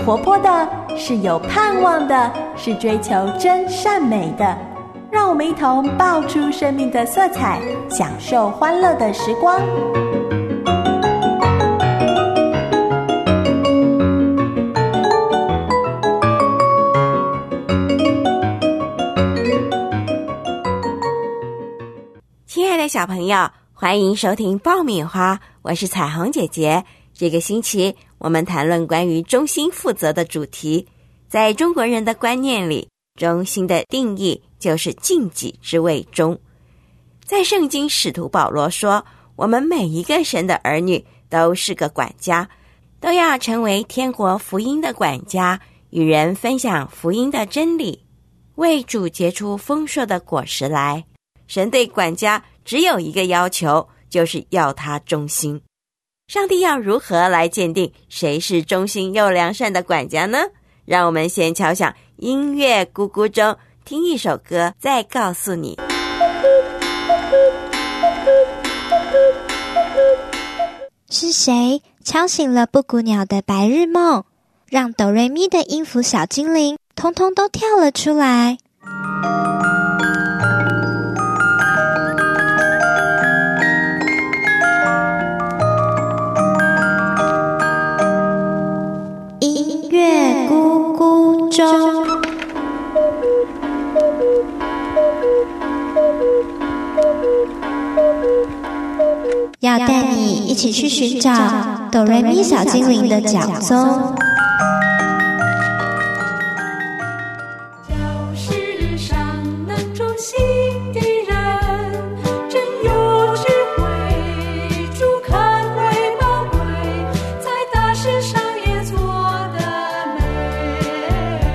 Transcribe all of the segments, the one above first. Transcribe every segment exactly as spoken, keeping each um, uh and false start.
活泼的，是有盼望的，是追求真善美的。让我们一同爆出生命的色彩，享受欢乐的时光。 亲爱的小朋友，欢迎收听爆米花，我是彩虹姐姐。这个星期我们谈论关于忠心负责的主题。在中国人的观念里，忠心的定义就是尽己之为忠。在圣经，使徒保罗说，我们每一个神的儿女都是个管家，都要成为天国福音的管家，与人分享福音的真理，为主结出丰硕的果实来。神对管家只有一个要求，就是要他忠心。上帝要如何来鉴定谁是忠心又良善的管家呢？让我们先敲响音乐咕咕钟，听一首歌，再告诉你。 是谁敲醒了布谷鸟的白日梦，让哆瑞咪的音符小精灵通通都跳了出来？音乐咕咕钟，要带你一起去寻找哆瑞咪小精灵的脚踪。 世上能忠心的人，真有智慧，主看为宝贵，在大事上也做得美。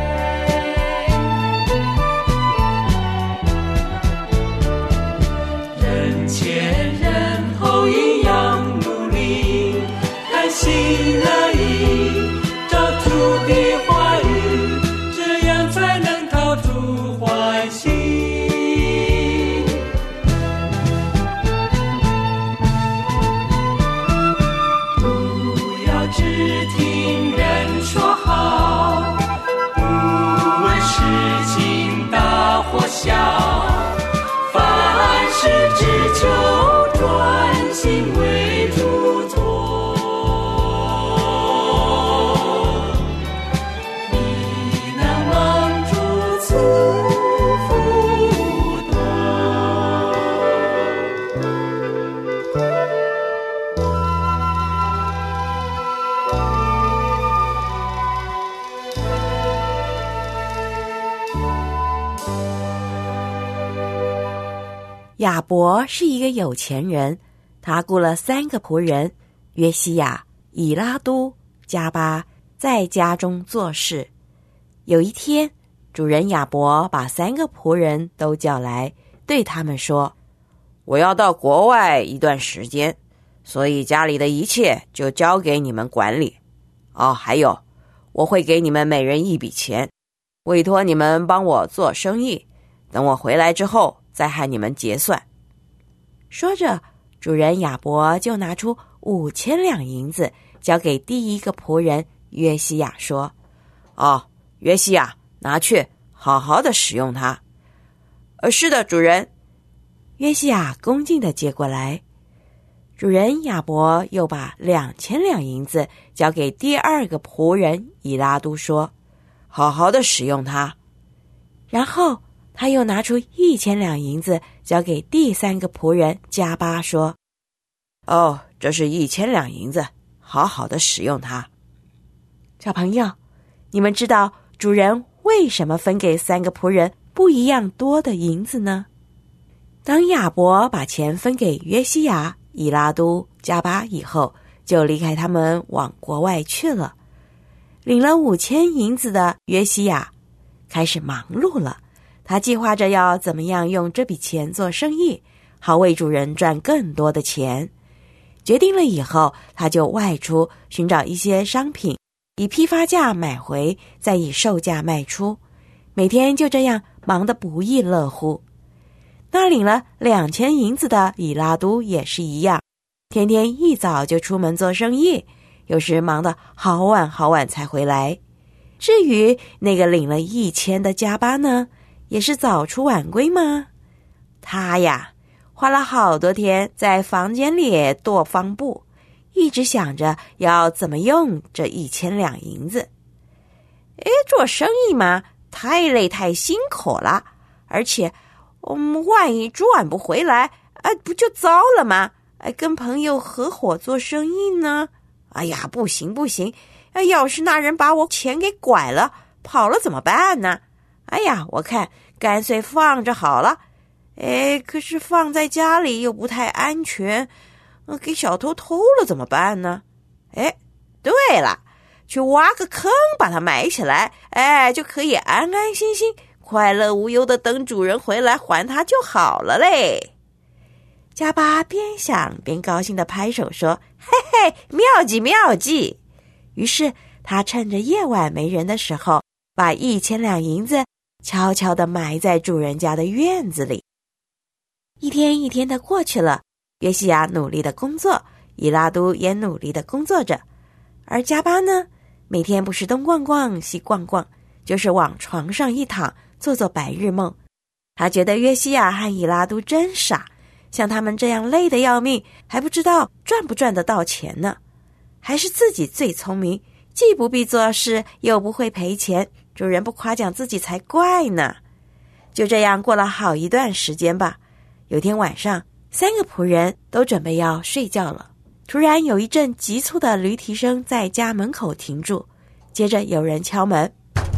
人前人后一样努力，甘心乐意，照主的话语，这样才能讨主欢喜。不要只听人说好，不问事情大或小，凡事只求专心为主做。你能蒙主赐福多。 亚伯是一个有钱人，他雇了三个仆人，约西亚、以拉都、加巴，在家中做事。有一天，主人亚伯把三个仆人都叫来，对他们说，我要到国外一段时间，所以家里的一切就交给你们管理。哦，还有，我会给你们每人一笔钱，委托你们帮我做生意，等我回来之后再和你们结算。说着，主人亚伯就拿出五千两银子，交给第一个仆人约西亚，说，哦，约西亚，拿去好好的使用它。呃，是的，主人。约西亚恭敬地接过来。主人亚伯又把两千两银子交给第二个仆人以拉都，说，好好的使用它。然后他又拿出一千两银子交给第三个仆人加巴，说，哦，这是一千两银子，好好的使用它。小朋友，你们知道主人为什么分给三个仆人不一样多的银子呢？当亚伯把钱分给约西亚、以拉都、加巴以后，就离开他们往国外去了。领了五千银子的约西亚开始忙碌了，他计划着要怎么样用这笔钱做生意，好为主人赚更多的钱。决定了以后，他就外出寻找一些商品，以批发价买回，再以售价卖出，每天就这样忙得不亦乐乎。那领了两千银子的以拉都也是一样，天天一早就出门做生意，有时忙得好晚好晚才回来。 至于那个领了一千的加巴呢，也是早出晚归吗？他呀，花了好多天在房间里跺方步，一直想着要怎么用这一千两银子。诶，做生意嘛，太累太辛苦了，而且我们万一赚不回来，哎，不就糟了吗？哎，跟朋友合伙做生意呢？哎呀，不行不行，哎，要是那人把我钱给拐了，跑了怎么办呢？哎呀，我看干脆放着好了。哎，可是放在家里又不太安全，呃，给小偷偷了怎么办呢？哎，对了，去挖个坑把它埋起来，哎，就可以安安心心、快乐无忧的等主人回来还他就好了嘞。加巴边想边高兴地拍手说：“嘿嘿，妙计妙计！”于是他趁着夜晚没人的时候，把一千两银子悄悄地埋在主人家的院子里。一天一天的过去了，约西亚努力的工作，以拉都也努力的工作着。而加巴呢，每天不是东逛逛西逛逛，就是往床上一躺，做做白日梦。他觉得约西亚和以拉都真傻，像他们这样累得要命，还不知道赚不赚得到钱呢。还是自己最聪明，既不必做事，又不会赔钱，主人不夸奖自己才怪呢。就这样过了好一段时间吧。有天晚上，三个仆人都准备要睡觉了，突然有一阵急促的驴蹄声在家门口停住，接着有人敲门。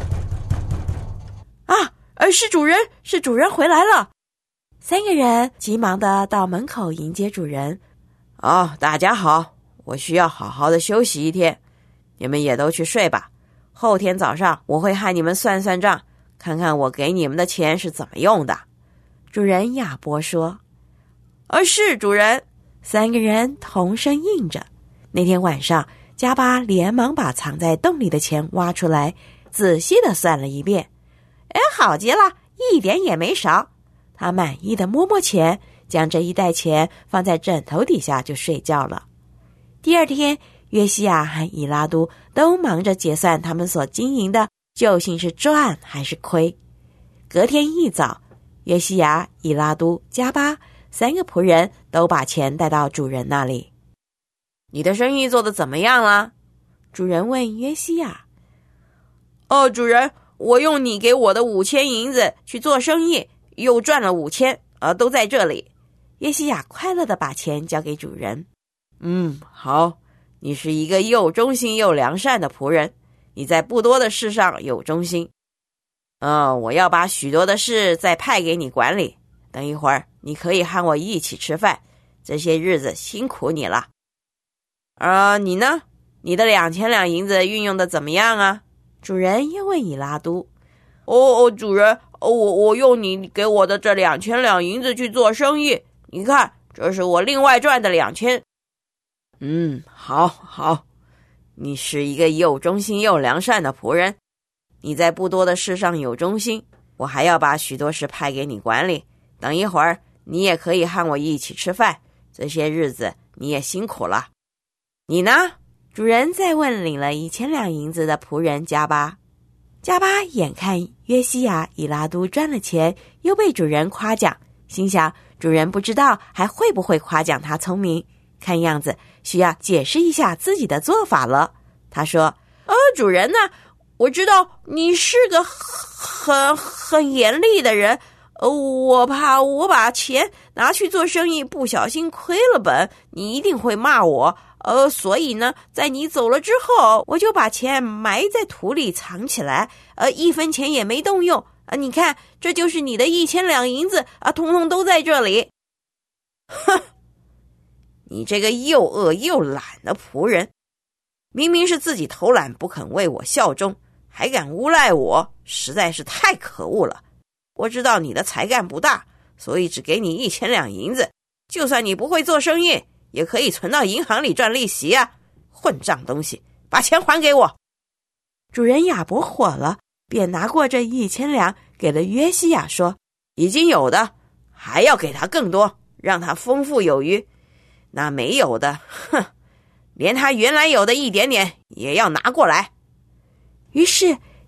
啊，呃，是主人，是主人回来了。三个人急忙的到门口迎接主人。哦，大家好，我需要好好的休息一天，你们也都去睡吧。后天早上我会和你们算算账，看看我给你们的钱是怎么用的。主人亚伯说。呃，是主人。三个人同声应着。那天晚上，加巴连忙把藏在洞里的钱挖出来，仔细的算了一遍。哎，好极了，一点也没少。他满意的摸摸钱，将这一袋钱放在枕头底下就睡觉了。第二天，约西亚和以拉都都忙着结算他们所经营的究竟是赚还是亏。隔天一早，约西亚、以拉都、加巴三个仆人都把钱带到主人那里。你的生意做得怎么样了？主人问约西亚。哦，主人，我用你给我的五千银子去做生意，又赚了五千，呃，都在这里。约西亚快乐地把钱交给主人。嗯，好，你是一个又忠心又良善的仆人，你在不多的事上有忠心。嗯，我要把许多的事再派给你管理，等一会儿你可以和我一起吃饭，这些日子辛苦你了。呃，你呢？你的两千两银子运用的怎么样啊？主人又问以拉都。哦哦，主人，我我用你给我的这两千两银子去做生意，你看，这是我另外赚的两千。嗯，好好，你是一个又忠心又良善的仆人，你在不多的事上有忠心，我还要把许多事派给你管理，等一会儿你也可以和我一起吃饭，这些日子你也辛苦了。你呢？主人再问领了一千两银子的仆人加巴。加巴眼看约西亚、以拉都赚了钱，又被主人夸奖，心想主人不知道还会不会夸奖他聪明，看样子需要解释一下自己的做法了。他说：呃，主人呢，我知道你是个很很严厉的人，呃，我怕我把钱拿去做生意，不小心亏了本，你一定会骂我。呃，所以呢，在你走了之后，我就把钱埋在土里藏起来，呃，一分钱也没动用。啊，你看，这就是你的一千两银子啊，统统都在这里。哼，你这个又饿又懒的仆人，明明是自己偷懒不肯为我效忠，还敢诬赖我，实在是太可恶了。我知道你的才干不大，所以只给你一千两银子，就算你不会做生意，也可以存到银行里赚利息啊！混账东西，把钱还给我！主人亚伯火了，便拿过这一千两给了约西亚，说：已经有的还要给他更多，让他丰富有余。那没有的，哼，连他原来有的一点点也要拿过来。于是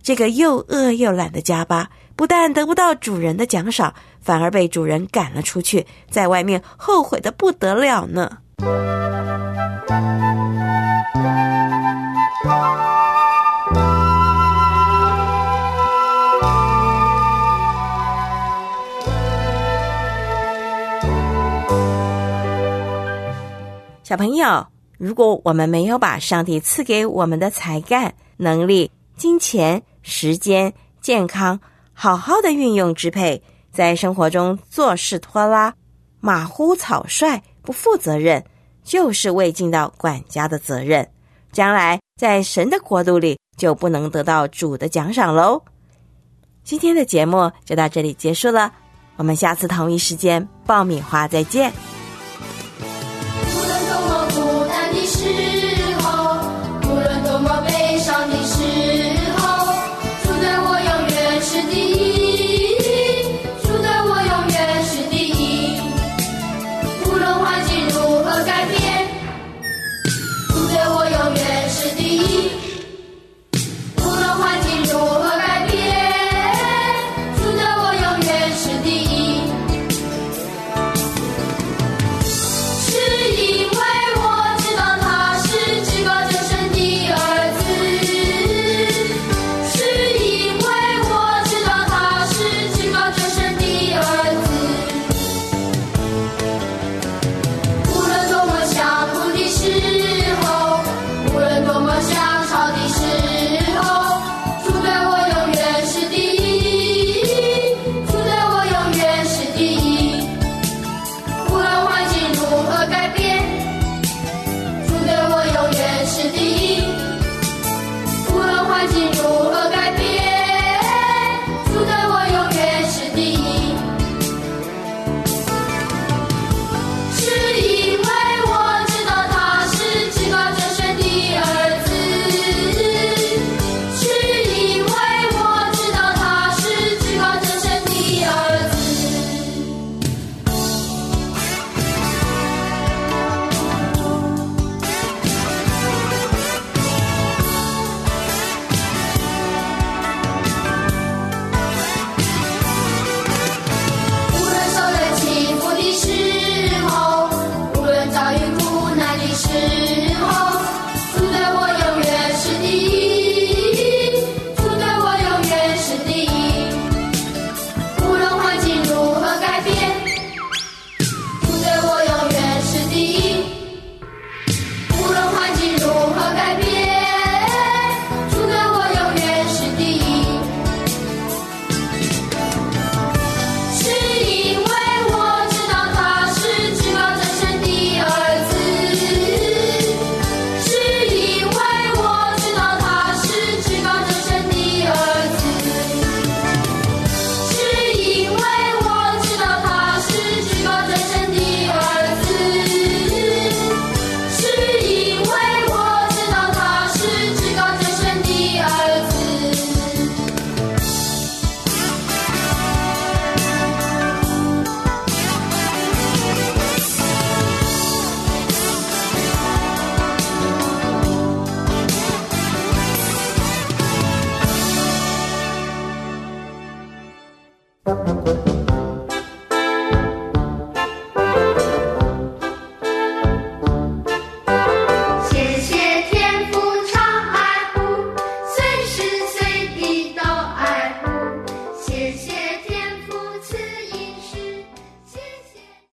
这个又饿又懒的加巴，不但得不到主人的奖赏，反而被主人赶了出去，在外面后悔得不得了呢。小朋友，如果我们没有把上帝赐给我们的才干、能力、金钱、时间、健康好好的运用支配，在生活中做事拖拉、马虎草率、不负责任，就是未尽到管家的责任，将来在神的国度里就不能得到主的奖赏咯。今天的节目就到这里结束了，我们下次同一时间爆米花再见。